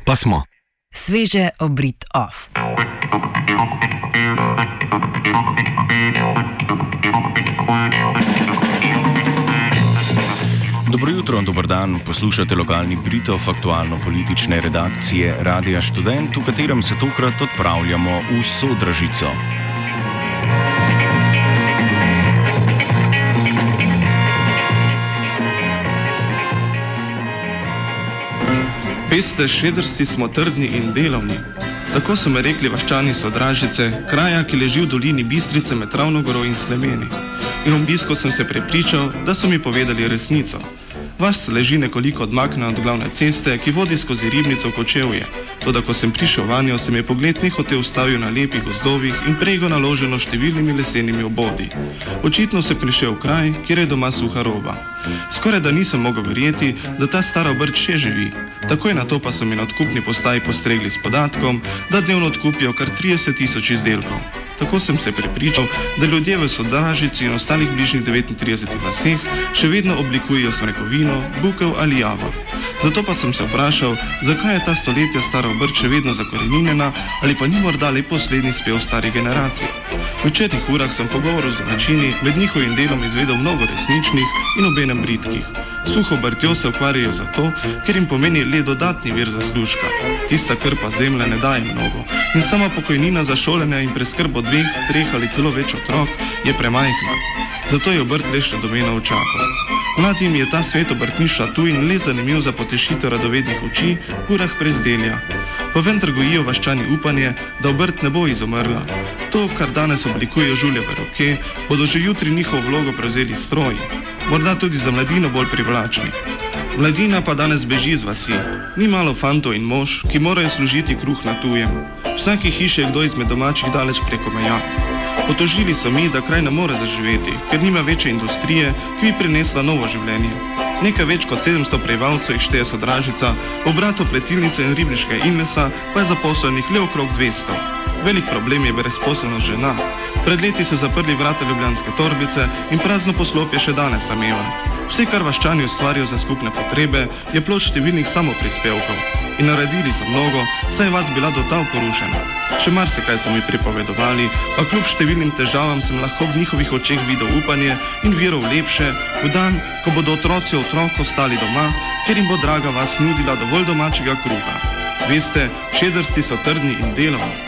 Pa smo. Sveže obrit off. Dobro jutro, dober dan. Poslušate lokalni Britov aktualno-politične redakcije Radia Študent, v katerem se tokrat odpravljamo v Sodražico. Veste, šedrsi smo trdni in delovni. Tako so me rekli vaščani Sodražice, kraja, ki leži v dolini Bistrice med Ravnogoro in Slemeni. In v obisku sem se prepričal, da so mi povedali resnico. Vas leži nekoliko odmaknjeno od glavne ceste, ki vodi skozi Ribnico v Kočevje. Toda ko sem prišel vanjo, se mi je pogled nehote ustavil na lepih gozdovih in prego naloženo številnimi lesenimi obodi. Očitno sem prišel v kraj, kjer je doma suha roba. Skoraj da nisem mogel verjeti, da ta stara obrt še živi. Takoj na to pa so mi na odkupni postaji postregli s podatkom, da dnevno odkupijo kar 30 000 izdelkov. Tako sem se prepričal, da ljudje v Sodražici in ostalih bližnjih 39 vaseh še vedno oblikujejo smrekovino, bukev ali javor. Zato pa sem se vprašal, zakaj je ta stoletja stara obrt še vedno zakoreninjena ali pa ni morda le poslednji spev starih generacij. V večernih urah sem pogovoril z domačini, med njihovim delom izvedel mnogo resničnih in obenem britkih. Suho obrtjo se ukvarjajo zato, ker jim pomeni le dodatni vir zaslužka. Tista krpa zemlje ne daje mnogo in sama pokojnina za šolanje in preskrbo 2, 3 ali celo več otrok je premajhna. Zato je obrt le še domena očakov. Mladim je ta svet obrtništva tuj in le zanimiv za potešitev radovednih oči v urah prezdelja. Pa vendar gojijo vaščani upanje, da obrt ne bo izumrla. To, kar danes oblikujejo žulje v roke, bodo že jutri njihovo vlogo prevzeli stroji. Morda tudi za mladino bolj privlačni. Mladina pa danes beži z vasi. Ni malo fantov in mož, ki morajo služiti kruh na tujem. V vsaki hiši je kdo izmed domačih daleč preko meja. Potožili so mi, da kraj ne more zaživeti, ker nima večje industrije, ki bi prinesla novo življenje. Nekaj več kot 700 prebivalcev jih šteje Sodražica, obratov pletilnice in ribniškega Inlesa pa je zaposlenih le okrog 200. Velik problem je brezposelnost žena. Pred leti so zaprli vrata ljubljanske torbice in prazno poslopje še danes sameva. Vse, kar vaščani ustvarijo za skupne potrebe, je plod številnih samoprispevkov. In naredili so mnogo, saj je vas bila do tal porušena. Še marsikaj so mi pripovedovali, pa kljub številnim težavam sem lahko v njihovih očeh videl upanje in vero v lepše, v dan, ko bodo otroci ostali doma, ker jim bo draga vas nudila dovolj domačega kruha. Veste, šedrsti so trdni in delovni.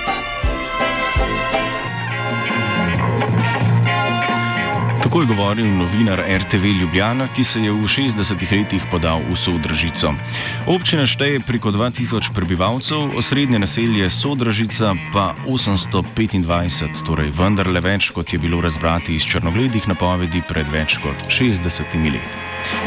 Tako je govoril novinar RTV Ljubljana, ki se je v 60 letih podal v Sodražico. Občina šteje preko 2000 prebivalcev, osrednje naselje Sodražica pa 825, torej vendarle več, kot je bilo razbrati iz črnogledih napovedi pred več kot 60 leti.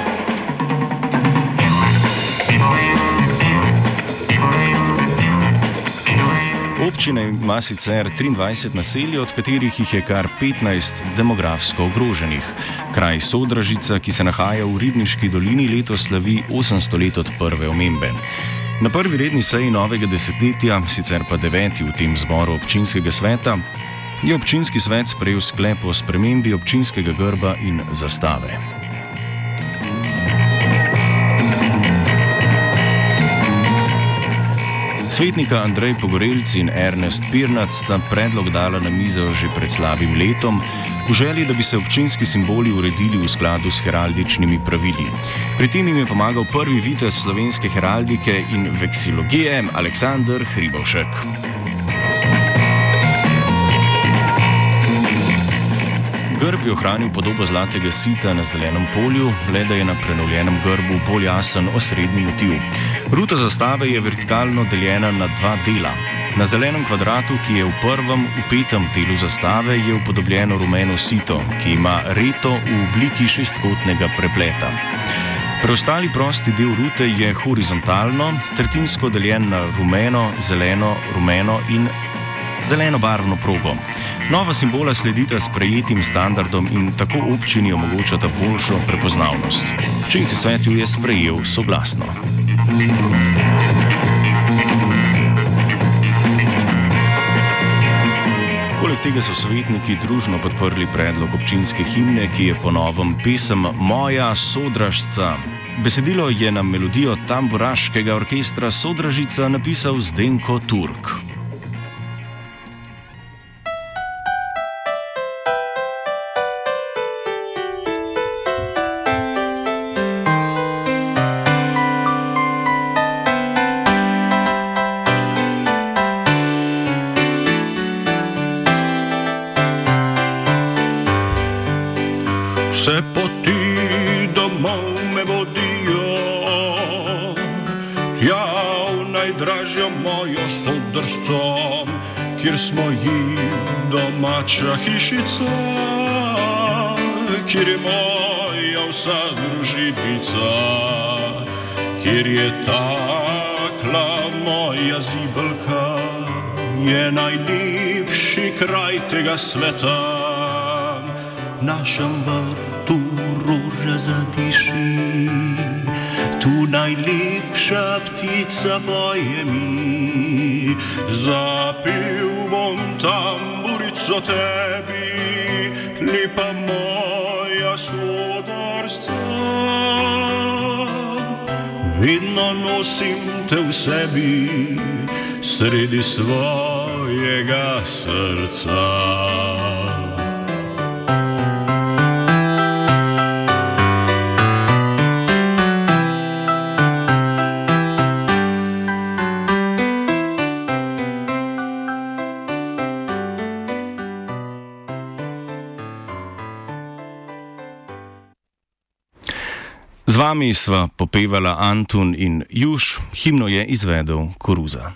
Občina ima sicer 23 naselij, od katerih jih je kar 15 demografsko ogroženih. Kraj Sodražica, ki se nahaja v Ribniški dolini, letos slavi 800 let od prve omembe. Na prvi redni seji novega desetletja, sicer pa 9. v tem zboru občinskega sveta, je občinski svet sprejel sklep o spremembi občinskega grba in zastave. Svetnika Andrej Pogorelc in Ernest Pirnat sta predlog dala na mizo že pred slabim letom, v želji, da bi se občinski simboli uredili v skladu s heraldičnimi pravili. Pri tem jim je pomagal prvi vitez slovenske heraldike in veksilogije Aleksander Hribovšek. Grb je ohranil podobo zlatega sita na zelenem polju, le da je na prenovljenem grbu bolj jasen osrednji motiv. Ruta zastave je vertikalno deljena na 2 dela. Na zelenem kvadratu, ki je v prvem vpetem delu zastave, je upodobljeno rumeno sito, ki ima reto v obliki šestkotnega prepleta. Preostali prosti del rute je horizontalno, tretjinsko deljen na rumeno, zeleno, rumeno in zeleno barvno progo. Nova simbola sledita sprejetim standardom in tako občini omogočata boljšo prepoznavnost. Občinski svet jo je sprejel soglasno. Poleg tega so svetniki družno podprli predlog občinske himne, ki je po novem pesem Moja Sodražca. Besedilo je na melodijo tamburaškega orkestra Sodražica napisal Zdenko Turk. Vse poti domov me vodijo, tja v najdražjo mojo Sodršco, kjer smo ji domača hišica, kjer je moja vsa družinica, kjer je takla moja zibelka, je najlepši kraj tega sveta. V našem vrtu roža zadiši, tu najlepša ptica poje mi. Zapel bom tamburico tebi, lepa moja Sodražica. Vedno nosim te v sebi, sredi svojega srca. Z vami sva popevala Antun in Juš, himno je izvedel Koruza.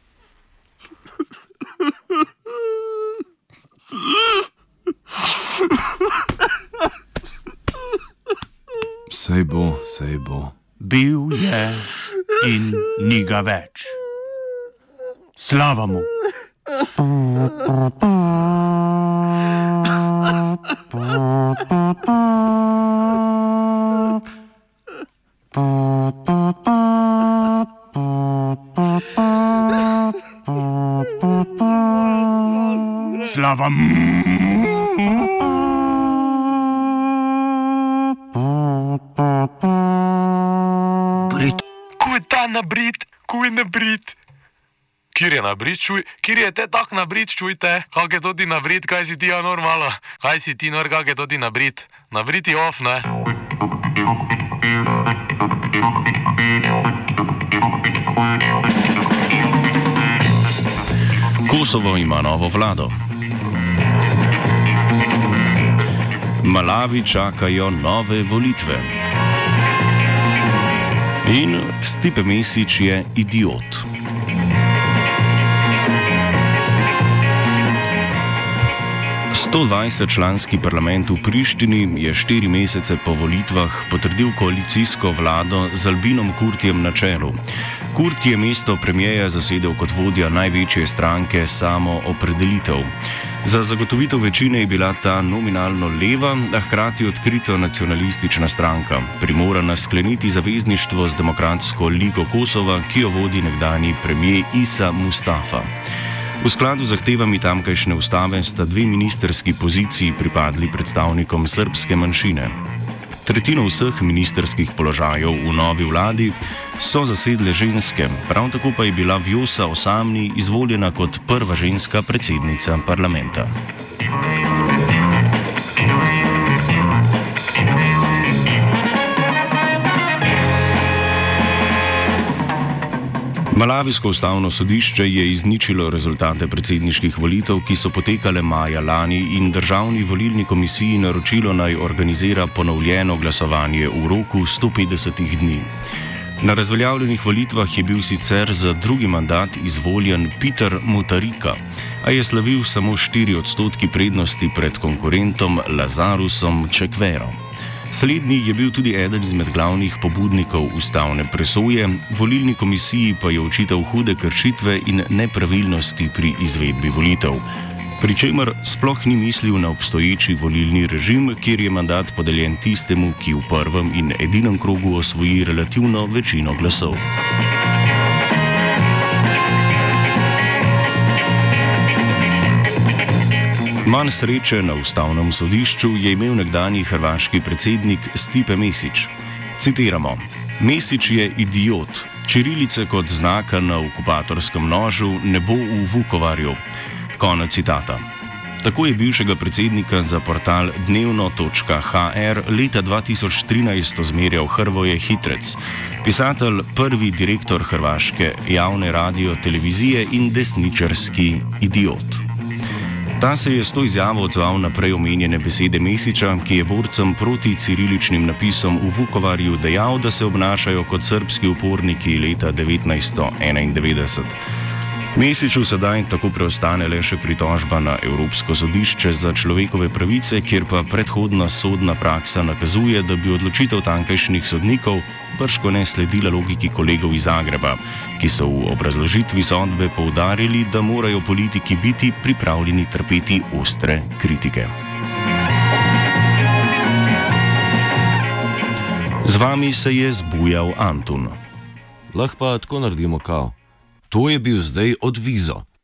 Sej bo, sej bo. Bil je in ni ga več. Slava mu. Slava mu. Brit. Kuj ta nabrit, kuj nabrit. Kjer je nabrit, čuj? Kjer je te tak nabrit, čujte? Kak je to ti nabrit, kaj si ti normalo? Kaj si ti nor, kak je to ti nabrit? Nabrit je off, ne? Kosovo ima novo vlado. Malavi čakajo nove volitve. In Stipe Mesić je idiot. Članski parlament v Prištini je 4 mesece po volitvah potrdil koalicijsko vlado z Albinom Kurtijem na čelu. Kurti je mesto premijeja zasedel kot vodja največje stranke Samoopredelitev. Za zagotovitev večine je bila ta nominalno leva, a hkrati odkrito nacionalistična stranka, primorana skleniti zavezništvo z Demokratsko ligo Kosova, ki jo vodi nekdanji premijer Isa Mustafa. V skladu z zahtevami tamkajšnje ustave sta 2 ministerski poziciji pripadli predstavnikom srbske manjšine. Tretjino vseh ministerskih položajev v novi vladi so zasedle ženske, prav tako pa je bila Vjosa Osamni izvoljena kot prva ženska predsednica parlamenta. Malavijsko ustavno sodišče je izničilo rezultate predsedniških volitev, ki so potekale maja lani, in Državni volilni komisiji naročilo naj organizira ponovljeno glasovanje v roku 150 dni. Na razveljavljenih volitvah je bil sicer za drugi mandat izvoljen Peter Mutarika, a je slavil samo 4% prednosti pred konkurentom Lazarusom Čekverom. Slednji je bil tudi eden izmed glavnih pobudnikov ustavne presoje, volilni komisiji pa je očital hude kršitve in nepravilnosti pri izvedbi volitev, pri čemer sploh ni mislil na obstoječi volilni režim, kjer je mandat podeljen tistemu, ki v prvem in edinem krogu osvoji relativno večino glasov. Manj sreče na ustavnem sodišču je imel nekdanji hrvaški predsednik Stipe Mesić. Citiramo: Mesič je idiot. Čirilice kot znaka na okupatorskem nožu ne bo v Vukovarju. Konec citata. Tako je bivšega predsednika za portal dnevno.hr leta 2013 ozmerjal Hrvoje Hitrec, pisatelj, prvi direktor hrvaške javne radio-televizije in desničarski idiot. Ta se je s to izjavo odzval na prej omenjene besede Mesiča, ki je borcem proti ciriličnim napisom v Vukovarju dejal, da se obnašajo kot srbski uporniki leta 1991. Mesiču sedaj tako preostane le še pritožba na Evropsko sodišče za človekove pravice, kjer pa predhodna sodna praksa nakazuje, da bi odločitev tamkajšnjih sodnikov bržkone sledila logiki kolegov iz Zagreba, ki so v obrazložitvi sodbe poudarili, da morajo politiki biti pripravljeni trpeti ostre kritike. Z vami se je zbujal Antun. Lahko pa tako naredimo kao. To je bil zdaj odvizo.